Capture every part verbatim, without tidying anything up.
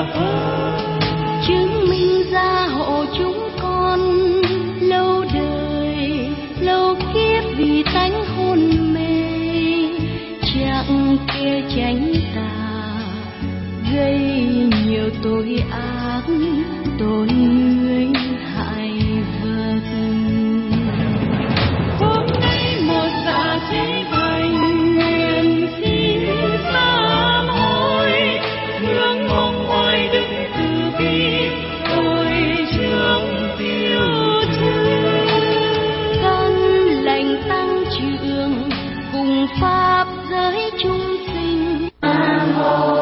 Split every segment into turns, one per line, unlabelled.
chứng minh gia hộ chúng con lâu đời lâu kiếp vì tánh hôn mê, chẳng kia tránh tà gây nhiều tội ác tội người hại vật. Hôm nay một dạ chế thành nguyện xin sám hối, hướng mong oai đức từ bi tôi trường tiêu trừ, căn lành tăng trưởng cùng pháp giới chúng sinh. Nam mô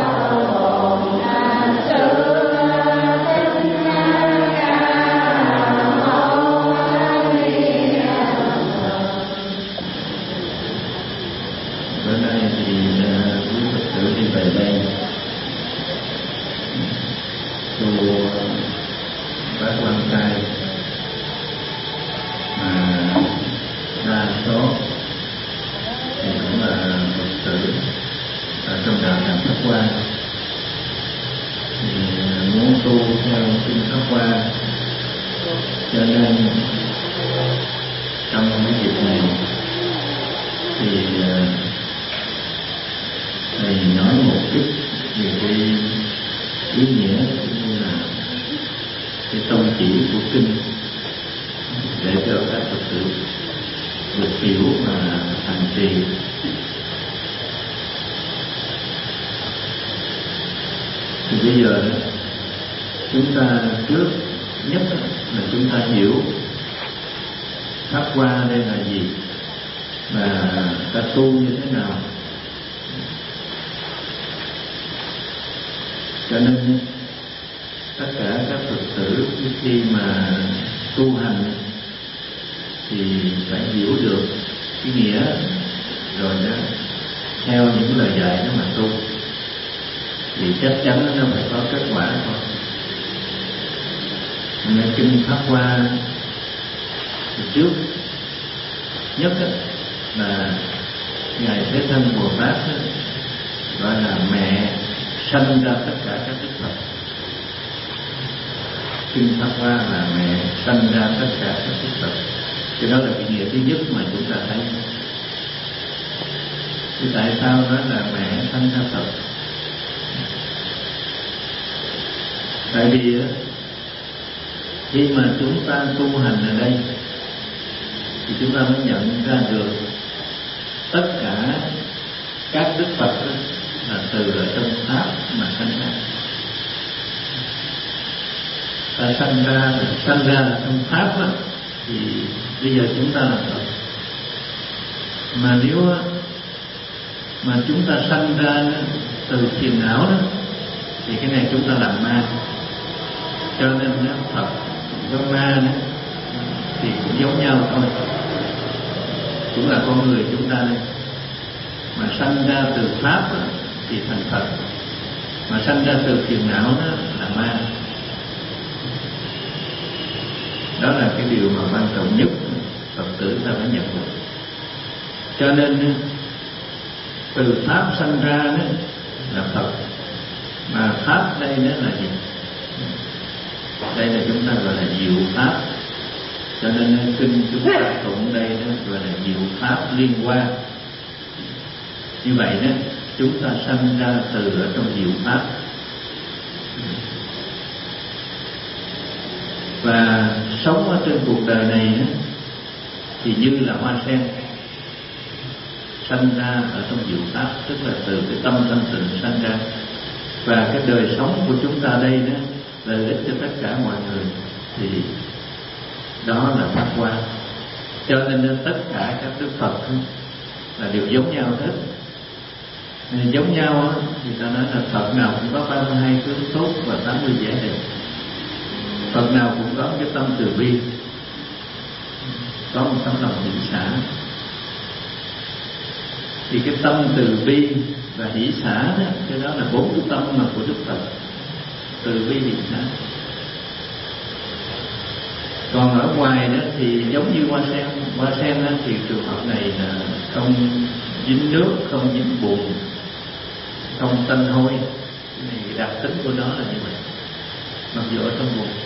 cho nên trong cái dịp này thì thầy nói một chút về cái ý nghĩa cũng như là cái tông chỉ của kinh để cho các Phật tử được hiểu và hành trì. Thì bây giờ chúng ta trước nhất là chúng ta hiểu pháp hoa đây là gì và ta tu như thế nào. Cho nên tất cả các Phật tử khi mà tu hành thì phải hiểu được cái nghĩa rồi đó theo những lời dạy đó mà tu thì chắc chắn nó phải có kết quả thôi. Nên kinh Pháp Hoa trước nhất là ngài Thế Thân Bồ Tát gọi là mẹ sanh ra tất cả các đức Phật. Kinh Pháp Hoa là mẹ sanh ra tất cả các đức Phật. Cái đó là cái nghĩa thứ nhất mà chúng ta thấy. Thì tại sao nói là mẹ sanh ra Phật? Tại vì khi mà chúng ta tu hành ở đây thì chúng ta mới nhận ra được tất cả các đức Phật là từ ở trong Pháp mà sanh ra. Ta sanh ra sanh ra trong Pháp đó, thì bây giờ chúng ta là Phật. Mà nếu mà chúng ta sanh ra từ phiền não đó thì cái này chúng ta làm ma. Cho nên Phật với ma đó thì cũng giống nhau thôi, cũng là con người chúng ta đây. Mà sanh ra từ Pháp đó, thì thành Phật, mà sanh ra từ phiền não đó là ma. Đó là cái điều mà quan trọng nhất Phật tử ta phải nhận được. Cho nên từ Pháp sanh ra đó là Phật. Mà Pháp đây đó là gì? Đây là chúng ta gọi là diệu Pháp. Cho nên kinh chúng ta tụng đây đó gọi là diệu Pháp liên quan. Như vậy đó chúng ta sanh ra từ ở trong diệu Pháp. Và sống ở trên cuộc đời này đó, thì như là hoa sen sanh ra ở trong diệu Pháp, tức là từ cái tâm thanh tịnh sanh ra. Và cái đời sống của chúng ta đây đó lợi ích cho tất cả mọi người, thì đó là Pháp Hoa. Cho nên tất cả các đức Phật là đều giống nhau hết. Nên giống nhau thì ta nói là Phật nào cũng có ba mươi hai tướng tốt và tám mươi vẻ đẹp. Phật nào cũng có cái tâm từ bi, có một tấm lòng hỷ xả. Thì cái tâm từ bi và hỷ xả đó, cái đó là bốn cái tâm mà của Đức Phật. Từ bi hỷ xả. Còn ở ngoài đó thì giống như hoa sen. Hoa sen đó thì trường hợp này là không dính nước, không dính bùn, không tanh hôi. Cái này đặc tính của nó là như vậy, mặc dù ở trong bụng.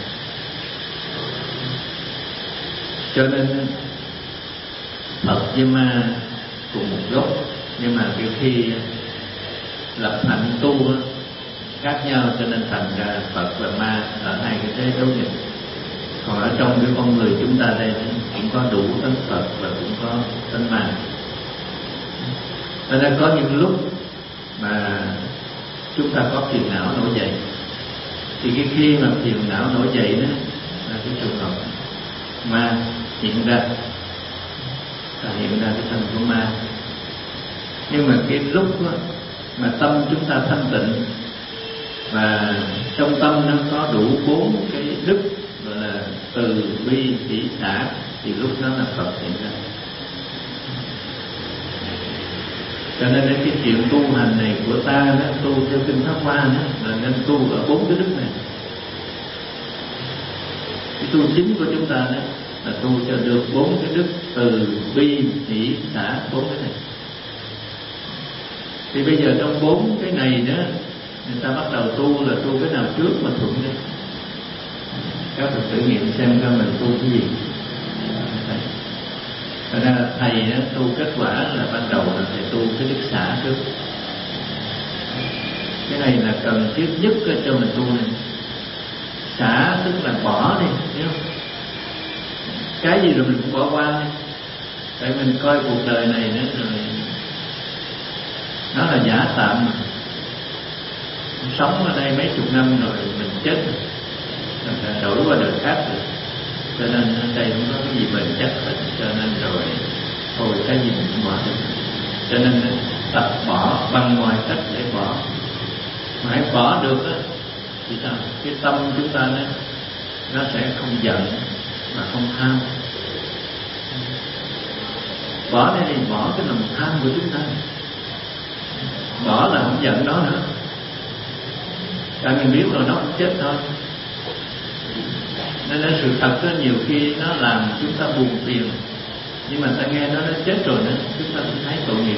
Cho nên Phật với ma cùng một gốc, nhưng mà cái khi lập hạnh tu khác nhau, cho nên thành ra Phật và ma ở hai cái thế đối nghịch. Còn ở trong cái con người chúng ta đây cũng có đủ tánh Phật và cũng có tánh ma. Cho nên có những lúc mà chúng ta có phiền não nổi dậy, thì cái khi mà phiền não nổi dậy đó là cái trường hợp ma hiện ra, là hiện ra cái thân của ma. Nhưng mà cái lúc đó, mà tâm chúng ta thanh tịnh và trong tâm nó có đủ bốn cái đức gọi là từ bi hỷ xả, thì lúc đó là Phật hiện ra. Cho nên cái chuyện tu hành này của ta đó, tu theo kinh Pháp Hoa đó, là nên tu ở bốn cái đức này. Cái tu chính của chúng ta đó là tu cho được bốn cái đức từ bi hỷ xả, bốn cái này. Thì bây giờ trong bốn cái này đó, người ta bắt đầu tu là tu cái nào trước mà thuận đi. Các Phật thử nghiệm xem coi mình tu cái gì. Thật ra thầy đó, tu kết quả là ban đầu là thầy tu cái đức xả trước. Cái này là cần thiết nhất cho mình tu này. Xả tức là bỏ đi, hiểu không? Cái gì rồi mình cũng bỏ qua đi. Tại mình coi cuộc đời này nữa rồi, nó là giả tạm mà. Sống ở đây mấy chục năm rồi mình chết rồi, đổi qua đời khác rồi. Cho nên ở đây không có cái gì bền chắc hết. Cho nên rồi thôi cái gì mình cũng bỏ được. Cho nên tập bỏ bằng mọi cách để bỏ. Mà hãy bỏ được đó, thì sao? Cái tâm chúng ta đó, nó sẽ không giận mà không tham. Bỏ đây thì bỏ cái lòng tham của chúng ta. Bỏ là không giận nó nữa. Tại mình biết rồi nó cũng chết thôi. Nên là sự thật đó, nhiều khi nó làm chúng ta buồn phiền, nhưng mà ta nghe nó nó chết rồi nữa, chúng ta cũng thấy tội nghiệp.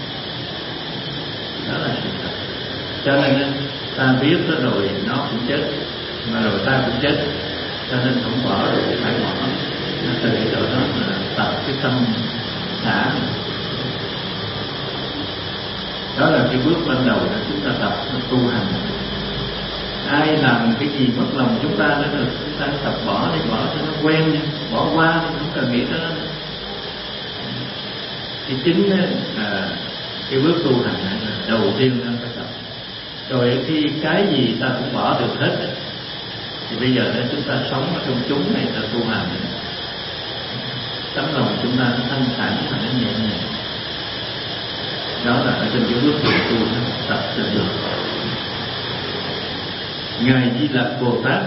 Đó là sự thật. Cho nên ta biết đó rồi nó cũng chết, mà rồi ta cũng chết, cho nên không bỏ được, phải bỏ. Nó từ cái chỗ đó là tập cái tâm xả. Đó là cái bước ban đầu đó chúng ta tập tu hành. Ai làm cái gì mất lòng chúng ta nữa rồi chúng ta tập bỏ đi, bỏ cho nó quen đi, bỏ qua đi, không cần nghĩ tới nó. Thì chính là cái bước tu hành này là đầu tiên nên phải tập. Rồi khi cái gì ta cũng bỏ được hết, thì bây giờ đó chúng ta sống ở trong chúng này, ta tu hành, tấm lòng chúng ta nó thanh thản và nó nhẹ nhàng. Đó là ở trên cái bước tu tu tập cho được. Ngài Di Lặc Bồ Tát,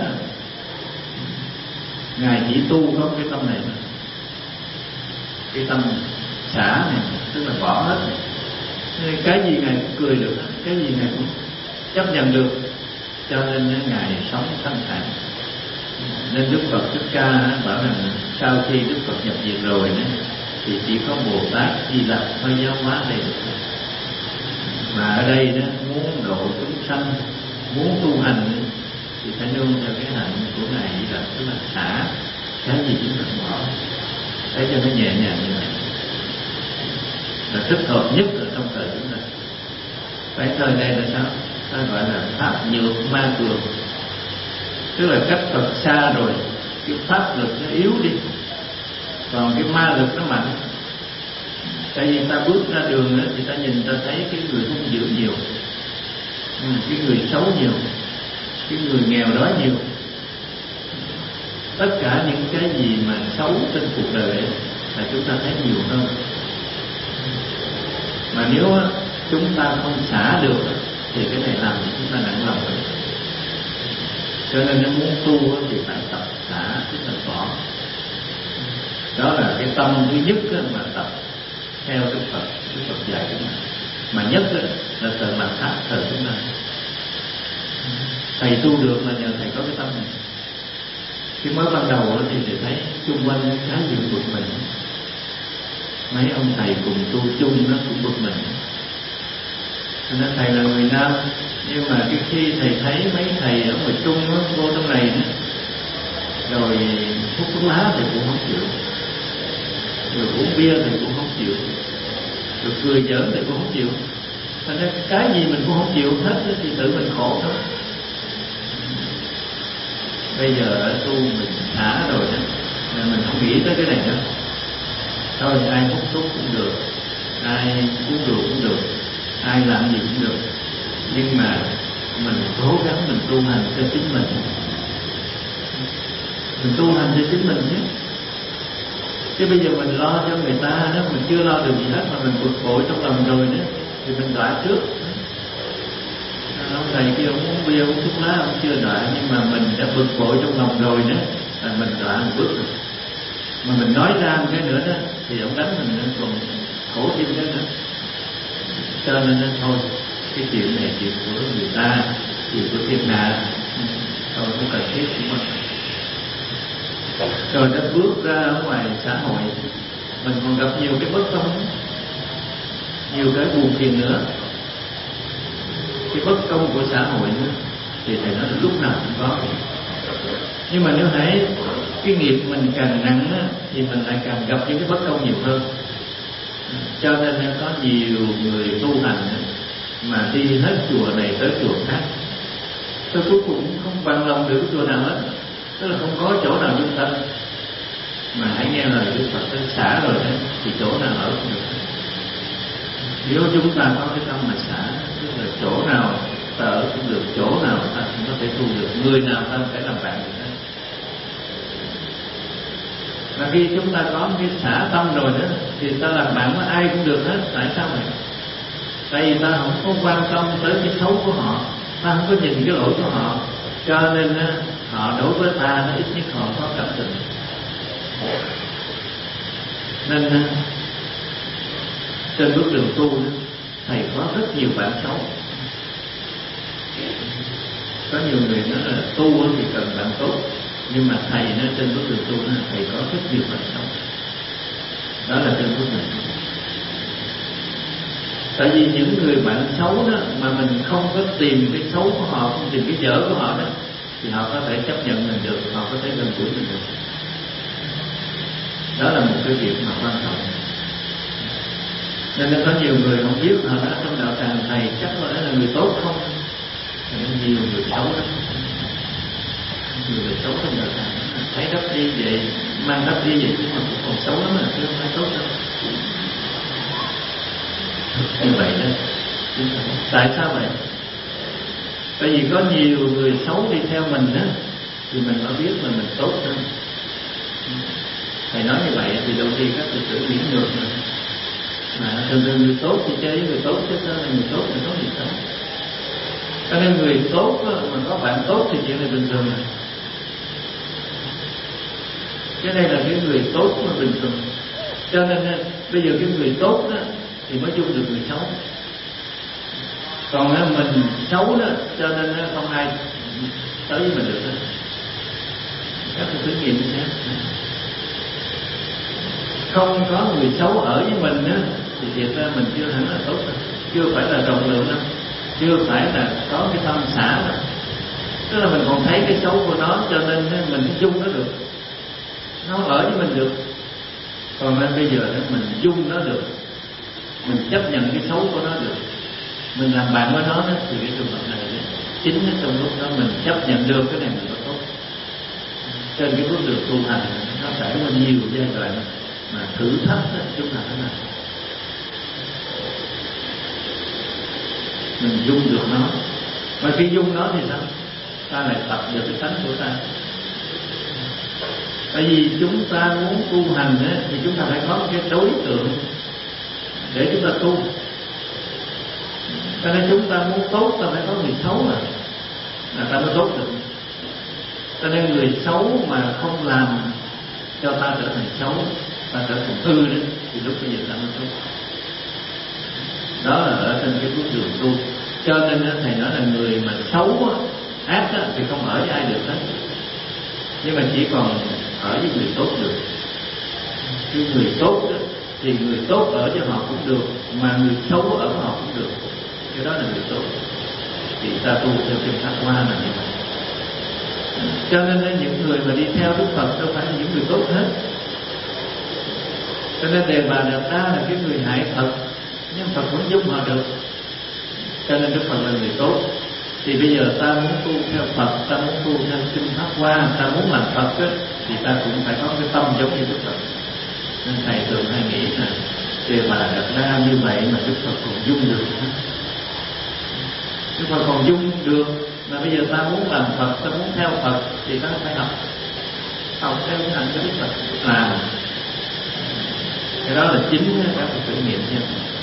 Ngài chỉ tu có cái tâm này, cái tâm xả này, tức là bỏ hết. Cái gì Ngài cũng cười được, cái gì Ngài cũng chấp nhận được. Cho nên Ngài sống thanh thản. Nên Đức Phật Thích Ca bảo rằng sau khi Đức Phật nhập diệt rồi đó, thì chỉ có Bồ Tát Di Lặc mới giáo hóa đây được. Mà ở đây đó, muốn độ chúng sanh, muốn tu hành thì phải nương theo cái hạnh của Ngài Di Lặc, tức là xả cái gì chúng ta bỏ, để cho nó nhẹ nhàng như vậy là thích hợp nhất ở trong thời chúng ta. Cái thời này là sao? Ta gọi là pháp nhược ma cường, tức là cách Phật xa rồi, cái pháp lực nó yếu đi, còn cái ma lực nó mạnh. Tại vì ta bước ra đường đó, thì ta nhìn ta thấy cái người hung dữ nhiều, cái người xấu nhiều, cái người nghèo đói nhiều. Tất cả những cái gì mà xấu trên cuộc đời ấy, là chúng ta thấy nhiều hơn. Mà nếu chúng ta không xả được thì cái này làm cho chúng ta nặng lòng. Cho nên nếu muốn tu thì phải tập xả, tức là bỏ. Đó là cái tâm thứ nhất mà tập theo Đức Phật, Đức Phật dạy chúng ta. Mà nhất là từ mặt pháp thời chúng ta. Thầy tu được là nhờ thầy có cái tâm này. Khi mới ban đầu thì thầy thấy xung quanh khá nhiều bực mình. Mấy ông thầy cùng tu chung nó cũng bực mình. Nên thầy là người Nam, nhưng mà cái khi thầy thấy mấy thầy ở ngoài Trung đó, vô trong này đó, rồi hút thuốc lá thì cũng không chịu, rồi uống bia thì cũng không chịu, rồi cười giỡn thì cũng không chịu. Thành ra cái gì mình cũng không chịu hết thì tự mình khổ thôi. Bây giờ tu mình xả rồi đó, nên mình không nghĩ tới cái này nữa. Thôi ai hút thuốc cũng được, ai uống rượu cũng được, ai làm gì cũng được, nhưng mà mình cố gắng mình tu hành cho chính mình. Mình tu hành cho chính mình nhé. Chứ bây giờ mình lo cho người ta đó, mình chưa lo được gì hết mà mình bực bội trong lòng rồi đó, thì mình đọa trước. Ông thầy kia ông uống bia uống thuốc lá ông chưa đọa, nhưng mà mình đã bực bội trong lòng rồi đó là mình đọa một bước rồi. Mà mình nói ra một cái nữa đó thì ông đánh mình còn khổ thêm cái nữa. Cho nên thôi cái chuyện này chuyện của người ta, chuyện của thiên hạ, thôi không cần thiết của mình. Rồi đã bước ra ở ngoài xã hội, mình còn gặp nhiều cái bất công, nhiều cái buồn phiền nữa. Cái bất công của xã hội nữa thì thầy nói là lúc nào cũng có. Nhưng mà nếu thấy cái nghiệp mình càng nặng á, thì mình lại càng gặp những cái bất công nhiều hơn. Cho nên có nhiều người tu hành mà đi hết chùa này tới chùa khác, tôi cuối cùng không bằng lòng được chùa nào hết, tức là không có chỗ nào dung tâm. Mà hãy nghe lời Đức Phật tới xả rồi đấy thì chỗ nào ở cũng được. Nếu chúng ta có cái tâm mà xả, tức là chỗ nào ta ở cũng được, chỗ nào ta cũng có thể tu được, người nào ta phải làm bạn được hết. Và khi chúng ta có cái xả tâm rồi đó thì ta làm bạn với ai cũng được hết. Tại sao vậy? Tại vì ta không có quan tâm tới cái xấu của họ, ta không có nhìn cái lỗi của họ, cho nên họ đối với ta nó ít nhất họ có cảm tình. Nên trên bước đường tu thầy có rất nhiều bạn xấu. Có nhiều người nói là tu thì cần bạn tốt, nhưng mà thầy nó trên bước đường tu thầy có rất nhiều bạn xấu. Đó là trên bước đường tu. Tại vì những người bạn xấu đó mà mình không có tìm cái xấu của họ, không tìm cái dở của họ đó, thì họ có thể chấp nhận mình được, họ có thể gần gũi mình được. Đó là một cái việc mà quan trọng. Nên có nhiều người không biết họ đã trong đạo tràng thầy chắc có lẽ là người tốt không? Nhiều người xấu lắm. Nhiều người xấu trong đạo tràng, thấy đắp đi vậy, mang đắp đi vậy nhưng mà cũng còn xấu lắm, chứ không phải tốt đâu. Như vậy đó. Tại sao vậy? Tại vì có nhiều người xấu đi theo mình đó, thì mình mới biết là mình tốt hơn. Thầy nói như vậy thì đôi khi các Phật tử nghĩ ngược rồi. Mà thường thường người tốt thì chơi với người tốt, chứ sao là người tốt thì có gì xấu. Cho nên người tốt đó, mà có bạn tốt thì chuyện này bình thường này. Cái đây là cái người tốt mà bình thường. Cho nên bây giờ cái người tốt đó thì mới chung được người xấu. Còn mình xấu đó, cho nên không ai tới với mình được đó. Các Phật tử nghiệm như thế. Không có người xấu ở với mình á thì thiệt ra mình chưa hẳn là tốt đâu, chưa phải là rộng lượng đâu, chưa phải là có cái tâm xả đâu. Tức là mình còn thấy cái xấu của nó, cho nên mình dung nó được, nó ở với mình được. Còn nên bây giờ mình dung nó được, mình chấp nhận cái xấu của nó được, mình làm bạn với nó đó, thì cái trường hợp này đó, chính trong lúc đó mình chấp nhận được cái này mình có tốt. Trên cái bước đường tu hành nó trải qua nhiều giai đoạn mà thử thách đó, chúng ta phải làm. Mình dung được nó, mà khi dung nó thì sao? Ta lại tập được cái tánh của ta. Tại vì chúng ta muốn tu hành á, thì chúng ta phải có cái đối tượng để chúng ta tu. Cho nên chúng ta muốn tốt, ta phải có người xấu mà, là ta mới tốt được. Cho nên người xấu mà không làm cho ta trở thành xấu, ta trở thành hư đó, thì lúc bây giờ ta mới tốt. Đó là ở trên cái bước đường tu. Cho nên thầy nói là người mà xấu ác thì không ở với ai được hết, nhưng mà chỉ còn ở với người tốt được. Cái người tốt đó, thì người tốt ở với họ cũng được, mà người xấu ở với họ cũng được. cái đó là người tốt. Thì ta tu theo kinh Pháp Hoa là như vậy. Cho nên những người mà đi theo Đức Phật đâu phải là những người tốt hết. Cho nên Đề Bà Đạt Đa là cái người hại Phật, nhưng Phật vẫn dung họ được. Cho nên Đức Phật là người tốt. Thì bây giờ ta muốn tu theo Phật, ta muốn tu theo kinh Pháp Hoa, ta muốn làm Phật ấy, thì ta cũng phải có cái tâm giống như Đức Phật. Nên thầy thường hay nghĩ là Đề Bà Đạt Đa như vậy mà Đức Phật còn dung được. Đức Phật còn dung được, mà bây giờ ta muốn làm Phật, ta muốn theo Phật thì ta phải học học theo cái hành của Đức Phật làm. Cái đó là chính các cái thử nghiệm nha.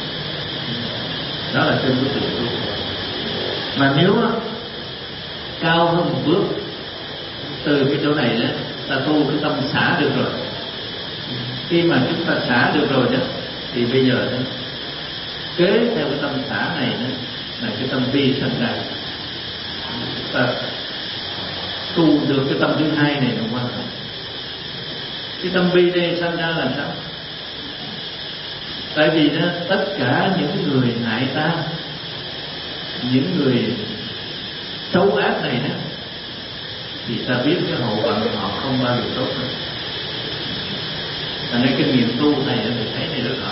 Đó là trên của tự tu. Mà nếu cao hơn một bước, từ cái chỗ này đó, ta tu cái tâm xả được rồi. Khi mà chúng ta xả được rồi đó, thì bây giờ đó, kế theo cái tâm xả này đó, là cái tâm bi sanh ra. Ta tu được cái tâm thứ hai này là quan trọng. Cái tâm bi đây sanh ra là sao? Tại vì đó, tất cả những người hại ta, những người xấu ác này đó, thì ta biết cái hậu vận của họ không bao giờ tốt hơn. Thành ra kinh nghiệm tu này thì thấy này rất rõ.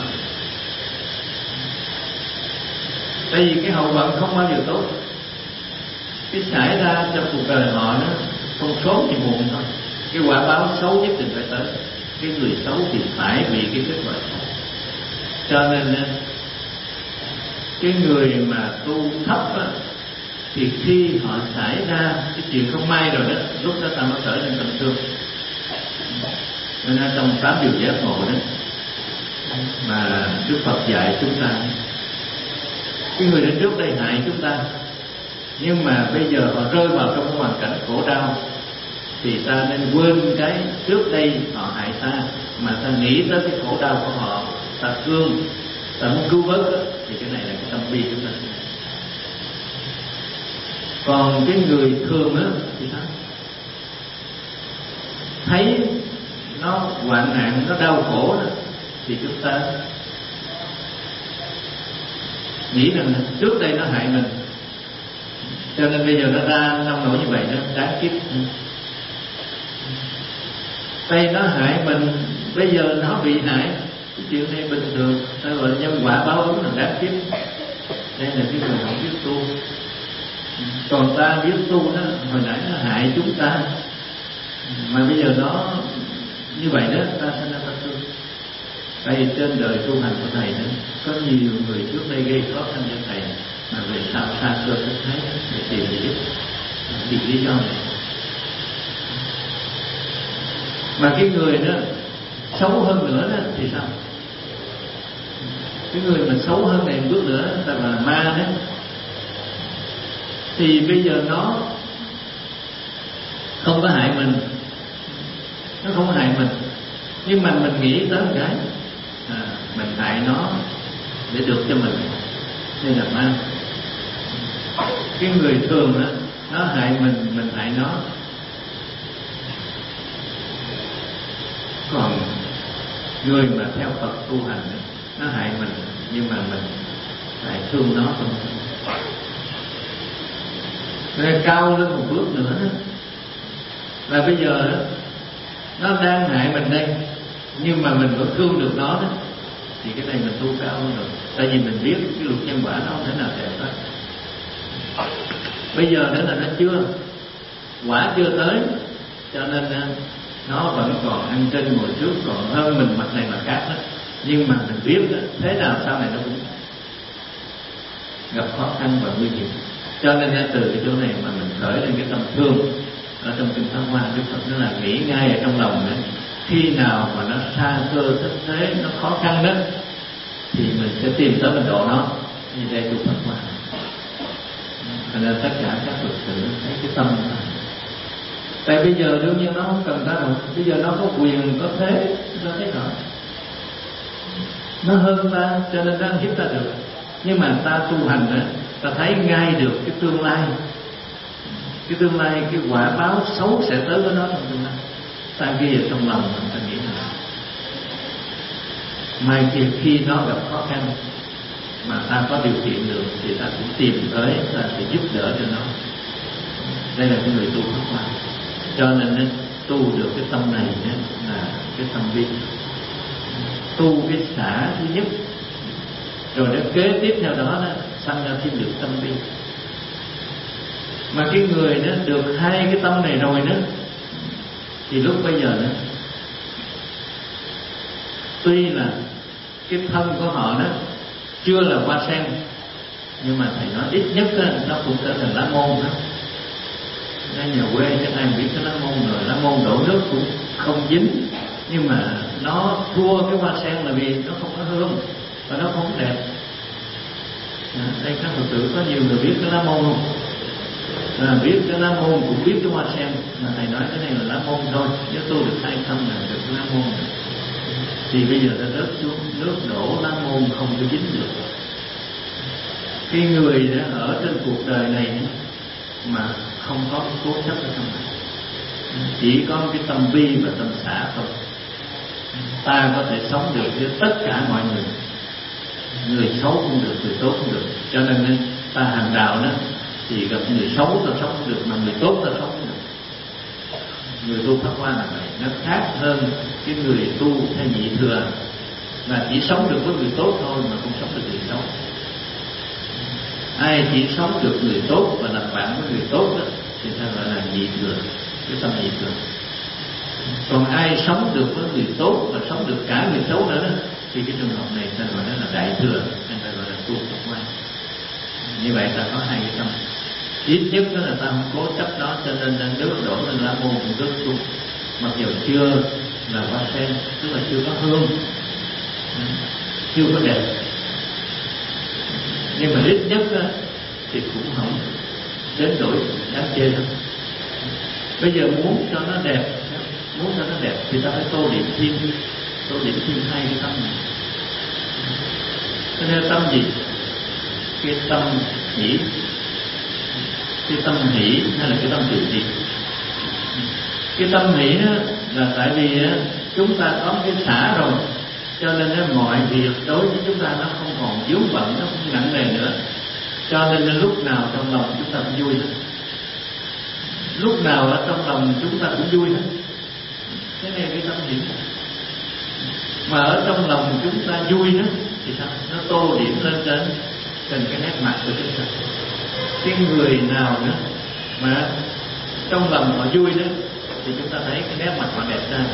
Tại vì cái hậu vận không bao giờ tốt. Cái xảy ra trong cuộc đời họ đó, không sớm thì muộn thôi. Cái quả báo xấu nhất định phải tới. Cái người xấu thì phải bị cái kết quả xấu. Cho nên cái người mà tu thấp á, thì khi họ xảy ra cái chuyện không may rồi đó, lúc đó ta mới trở nên tâm thương. Nên trong tám điều giác ngộ đó mà Đức Phật dạy chúng ta, cái người đến trước đây hại chúng ta, nhưng mà bây giờ họ rơi vào trong cái hoàn cảnh khổ đau, thì ta nên quên cái trước đây họ hại ta, mà ta nghĩ tới cái khổ đau của họ, ta thương, ta muốn cứu vớt đó, thì cái này là cái tâm bi chúng ta. Còn cái người thường á thì sao? Thấy nó hoạn nạn, nó đau khổ đó, thì chúng ta nghĩ rằng trước đây nó hại mình, cho nên bây giờ nó ra nông nổi như vậy, nó đáng kiếp. Đây nó hại mình, bây giờ nó bị hại, cái chuyện này bình thường, ta gọi là nhân quả báo ứng, là đáng kiếp. Đây là cái người không biết tu. Còn ta biết tu đó, hồi nãy nó hại chúng ta, mà bây giờ nó như vậy đó, ta sẽ ra tâm thương. Đây trên đời tu hành của thầy đó, có nhiều người trước đây gây khó khăn cho thầy, mà về sau xa cơ thức thấy để tìm để giúp. Vì lý do này. Mà cái người đó xấu hơn nữa đó thì sao? Cái người mà xấu hơn này một bước nữa, ta gọi là ma đó, thì bây giờ nó không có hại mình, nó không có hại mình, nhưng mà mình nghĩ tới một cái à, mình hại nó để được cho mình, nên là ma. Cái người thường đó, nó hại mình, mình hại nó. Còn người mà theo Phật tu hành đó, nó hại mình, nhưng mà mình phải thương nó không. Rồi cao lên một bước nữa đó, là bây giờ đó, nó đang hại mình đây, nhưng mà mình vẫn thương được nó đó, thì cái này mình tu cao hơn rồi. Tại vì mình biết cái luật nhân quả nó không thể nào đẹp hết. Bây giờ nữa là nó chưa, quả chưa tới, cho nên nó vẫn còn ăn trên ngồi trước, còn hơn mình mặt này mặt khác đó. Nhưng mà mình biết đó, thế nào sau này nó cũng gặp khó khăn và nguy hiểm. Cho nên từ cái chỗ này mà mình khởi lên cái tâm thương. Ở trong kinh Pháp Hoa, Đức Phật nó là nghĩ ngay ở trong lòng đó, khi nào mà nó xa cơ thất thế, nó khó khăn đó, thì mình sẽ tìm tới mình độ nó. Như đây tu Pháp Hoa. Cho nên tất cả các Phật tử thấy cái tâm đó. Tại bây giờ đương nhiên nó không cần ta rồi. Bây giờ nó có quyền, có thế, nó thấy rõ. Nó hơn ta, cho nên nó hiếp ta được. Nhưng mà ta tu hành đó, ta thấy ngay được cái tương lai. Cái tương lai, cái quả báo xấu sẽ tới với nó trong tương lai. Ta ghi ở trong lòng mình, ta nghĩ là mai kia khi nó gặp khó khăn, mà ta có điều kiện được thì ta cũng tìm tới, ta sẽ giúp đỡ cho nó. Đây là cái người tu Pháp Hoa. Cho nên tu được cái tâm này là cái tâm bi. Tu cái xả thứ nhất, rồi nó kế tiếp theo đó nó sanh ra thêm được tâm bi. Mà cái người đó được hai cái tâm này rồi đó, thì lúc bây giờ đó, tuy là cái thân của họ đó chưa là hoa sen, nhưng mà thầy nói ít nhất đó, nó cũng trở thành lá môn đó. Ở nhà quê chắc ai biết cái lá môn rồi, lá môn đổ nước cũng không dính, nhưng mà nó thua cái hoa sen là vì nó không có hương và nó không đẹp. À, đây các Phật tử có nhiều người biết cái lá môn không? À, biết cái lá môn cũng biết cái hoa sen, mà thầy nói cái này là lá môn thôi, nếu tu được hai tâm là được cái lá môn rồi. Thì bây giờ ta rớt xuống nước đổ lá môn không có dính được. Cái người đã ở trên cuộc đời này mà không có cái cố chấp ở trong này, chỉ có cái tâm bi và tâm xả thôi, ta có thể sống được với tất cả mọi người. Người xấu cũng được, người tốt cũng được. Cho nên ta hành đạo đó thì gặp người xấu ta sống không được, mà người tốt ta sống không được. Người tu Pháp Hoa là vậy, nó khác hơn cái người tu theo nhị thừa, là chỉ sống được với người tốt thôi mà không sống được người xấu. Ai chỉ sống được người tốt và làm bạn với người tốt đó thì ta gọi là nhị thừa, cái tâm nhị thừa. Còn ai sống được với người tốt và sống được cả người xấu nữa đó, thì cái trường hợp này ta gọi là đại thừa, ta gọi là tu Pháp Hoa. Như vậy ta có hai cái tâm. Ít nhất đó là ta không cố chấp đó, cho nên đang nước đổ lên lá môn cũng rớt xuống, mặc dù chưa là hoa sen, tức là chưa có hương, chưa có đẹp, nhưng mà ít nhất đó, thì cũng không đến đổi đáng chê đâu. Bây giờ muốn cho nó đẹp, muốn cho nó đẹp thì ta phải tô điểm thêm, tô điểm thêm hai cái tâm này. Cái này tâm gì? Cái tâm hỷ, cái tâm hỷ hay là cái tâm từ bi? Cái tâm hỷ là tại vì chúng ta có cái xả rồi, cho nên mọi việc đối với chúng ta nó không còn vướng bận, nó không nặng nề nữa. Cho nên lúc nào trong lòng chúng ta cũng vui hết, lúc nào ở trong lòng chúng ta cũng vui hết. Cái này cái tâm hỷ. Mà ở trong lòng chúng ta vui đó thì sao? Nó tô điểm lên trên trên cái nét mặt của chúng ta. Cái người nào đó mà trong lòng họ vui đó thì chúng ta thấy cái nét mặt họ đẹp ra.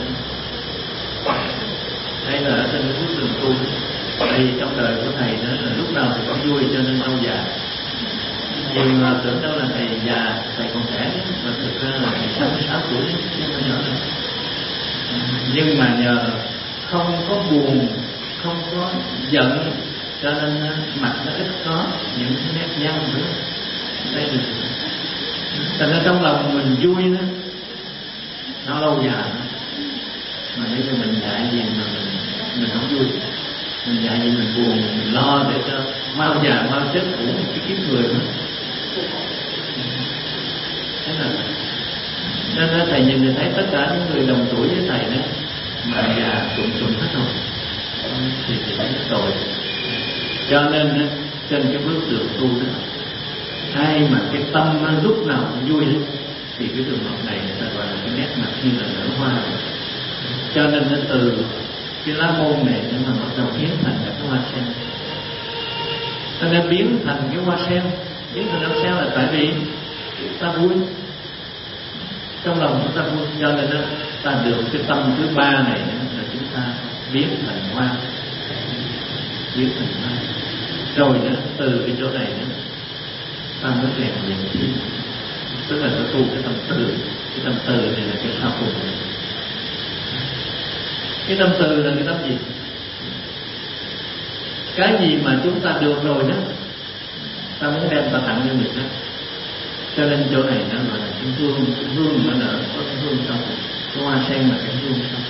Đây là ở trên cái bước đường tu. Đây trong đời của thầy đó là lúc nào thì cũng vui, cho nên lâu già. Nhiều người tưởng đâu là thầy già, thầy còn trẻ đấy, mà thực ra là thầy sáu mươi sáu tuổi chứ không nhỏ đâu. Nhưng mà nhờ không có buồn, không có giận, cho nên mặt nó ít có những nét nhăn nữa. Đây là thành ra trong lòng mình vui đó, nó lâu dài. Mà nếu như mình dạy gì mà mình, mình không vui, mình dạy gì mình buồn, mình lo để cho mau già mau chết cũng cái kiếp người đó. Thế là nên thầy nhìn thì thấy tất cả những người đồng tuổi với thầy đó mà già cũng cũng hết rồi, thì thầy thấy tội. Cho nên trên cái bước đường tu đó, ai mà cái tâm lúc nào cũng vui hết, thì cái trường hợp này người ta gọi là cái nét mặt như là nở hoa. Cho nên nó từ cái lá môn này để mà bắt đầu biến thành cái hoa sen. Cho nên biến thành cái hoa sen, biến thành hoa sen là tại vì ta vui, trong lòng chúng ta vui. Cho nên ta được cái tâm thứ ba này là chúng ta biến thành hoa, biến thành hoa. Rồi nữa từ cái chỗ này nữa ta mới rèn luyện thêm, tức là ta tu cái tâm từ. Cái tâm từ này là cái sau cùng này. Cái tâm từ là cái tâm gì? Cái gì mà chúng ta được rồi đó, ta muốn đem ta tặng cho người khác. Cho nên chỗ này nó gọi là cái hương, cái hương nó nở, có cái hương trong, cái hoa sen là cái hương trong.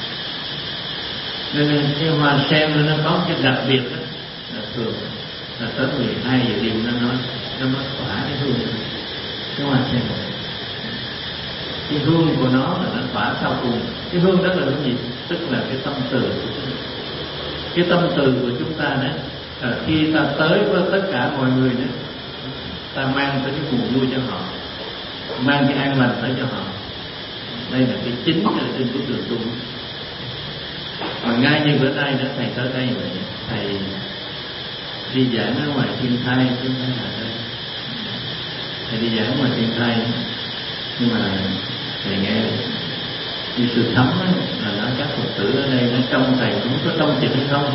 Nên cái hoa sen nó có cái đặc biệt đó, là thường là tới mười hai giờ đêm nó nói nó mới tỏa cái hương, cái hoa sen. Cái hương của nó là nó tỏa sau cùng. Cái hương đó là cái gì? Tức là cái tâm từ của chúng ta. Cái tâm từ của chúng ta đó À, khi ta tới với tất cả mọi người đó, ta mang tới cái buồn vui cho họ, mang cái an lành tới cho họ. Đây là cái chính trên bước đường tu. Mà ngay như bữa nay đó thầy tới đây vậy, thầy đi giảng ở ngoài Thiên Thai chứ không phải là đây. Thầy đi giảng ngoài Thiên Thai, nhưng mà thầy nghe như sự thấm á, là nói các Phật tử ở đây nó trong thầy cũng có trong chừng hay không,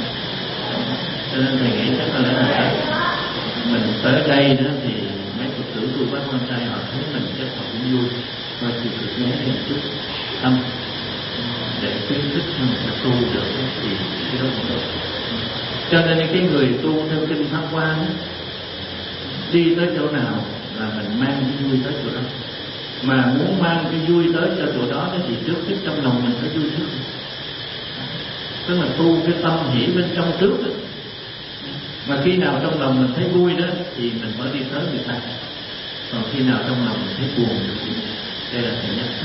cho nên thầy nghĩ chắc là lẽ mình tới đây đó thì mấy Phật tử tu bác con trai họ thấy mình chắc họ cũng vui, và chỉ được nghe thêm chút tâm để khuyến khích cho người ta tu được thì cái đó cũng được. Cho nên cái người tu theo kinh Pháp Hoa đó, đi tới chỗ nào là mình mang cái vui tới chỗ đó. Mà muốn mang cái vui tới cho chỗ đó thì trước hết trong lòng mình phải vui trước. Tức là tu cái tâm hỷ bên trong trước đó. Mà khi nào trong lòng mình thấy vui đó thì mình mới đi tới người ta. Còn khi nào trong lòng mình thấy buồn thì đây là thứ nhất.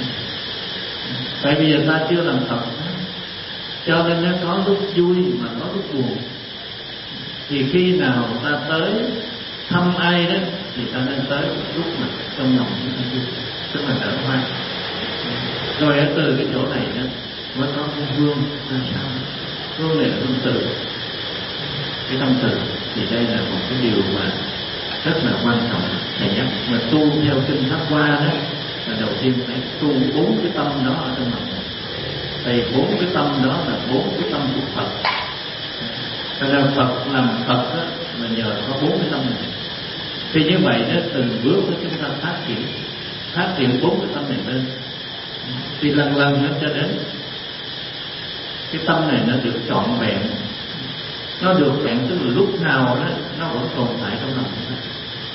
Tại vì giờ ta chưa làm Phật, cho nên nó có lúc vui mà có lúc buồn. Thì khi nào ta tới thăm ai đó thì ta nên tới lúc mà trong lòng chúng ta vui, tức là nở hoa. Rồi ở từ cái chỗ này đó mới có cái hương ra sao. Hương này là hương từ. Cái tâm từ thì đây là một cái điều mà rất là quan trọng. Thầy nhắc mà tu theo kinh Pháp Hoa đó là đầu tiên phải tu bốn cái tâm đó ở trong lòng. Thì bốn cái tâm đó là bốn cái tâm của Phật. Thật ra Phật làm Phật đó, là nhờ có bốn cái tâm này. Thì như vậy đó, từng bước đó chúng ta phát triển phát triển bốn cái tâm này lên, thì lần lần nó cho đến cái tâm này nó được trọn vẹn. Nó được vẹn tức là lúc nào đó nó vẫn tồn tại trong lòng chúng ta.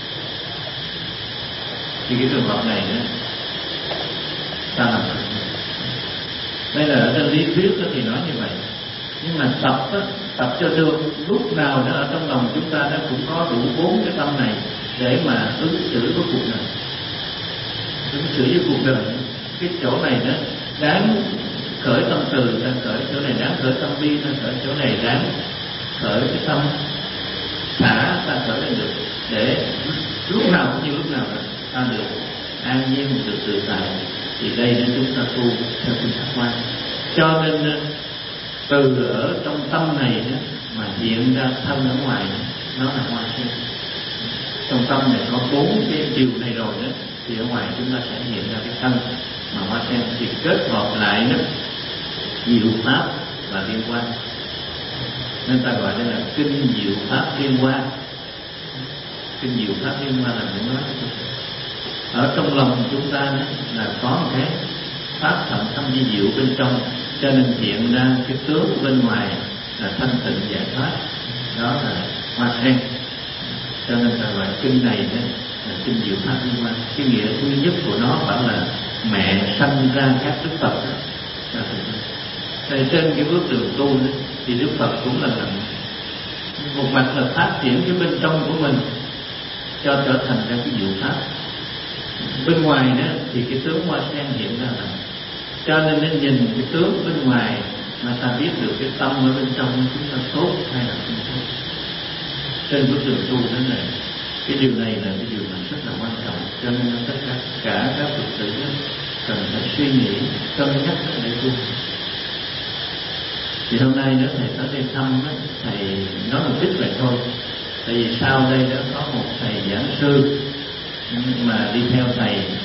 Thì cái trường hợp này đó, ta làm được. Đây là ở trên lý thuyết đó thì nói như vậy. Nhưng mà tập đó, tập cho được lúc nào đó ở trong lòng chúng ta nó cũng có đủ bốn cái tâm này để mà ứng xử với cuộc đời. Ứng xử với cuộc đời. Cái chỗ này đó đáng khởi tâm từ, ta khởi chỗ này đáng khởi tâm bi, ta khởi chỗ này đáng khởi cái tâm xả, ta khởi lên được để lúc nào cũng như lúc nào đó ta được an nhiên, được tự tại. Thì đây là chúng ta tu theo kinh Pháp Hoa. Cho nên từ ở trong tâm này đó, mà hiện ra thân ở ngoài đó, nó là hoa sen. Trong tâm này có bốn cái điều này rồi đó, thì ở ngoài chúng ta sẽ hiện ra cái thân mà hoa sen. Thì kết hợp lại đó diệu pháp và liên quan, nên ta gọi đây là kinh diệu pháp liên quan. Kinh diệu pháp liên quan là những nói ở trong lòng chúng ta đó, là có một cái pháp thận thâm vi diệu bên trong, cho nên hiện ra cái tướng bên ngoài là thanh tịnh giải thoát, đó là hoa sen. Cho nên ta gọi kinh này đó là kinh diệu pháp liên quan. Cái nghĩa thứ nhất của nó vẫn là mẹ sanh ra các đức Phật đó. Thì trên cái bước đường tu đó, thì Đức Phật cũng là làm một mặt là phát triển cái bên trong của mình cho trở thành ra cái diệu pháp. Bên ngoài đó thì cái tướng hoa sen hiện ra là, cho nên nên nhìn cái tướng bên ngoài mà ta biết được cái tâm ở bên trong chúng ta tốt hay là không tốt. Trên bước đường tu thế này, cái điều này là cái điều mà rất là quan trọng. Cho nên tất cả cả các Phật tử cần phải suy nghĩ, cân nhắc để tu. Thì hôm nay đó thầy tới đây thăm đó, thầy nói một ít vậy thôi. Tại vì sau đây đó có một thầy giảng sư mà đi theo thầy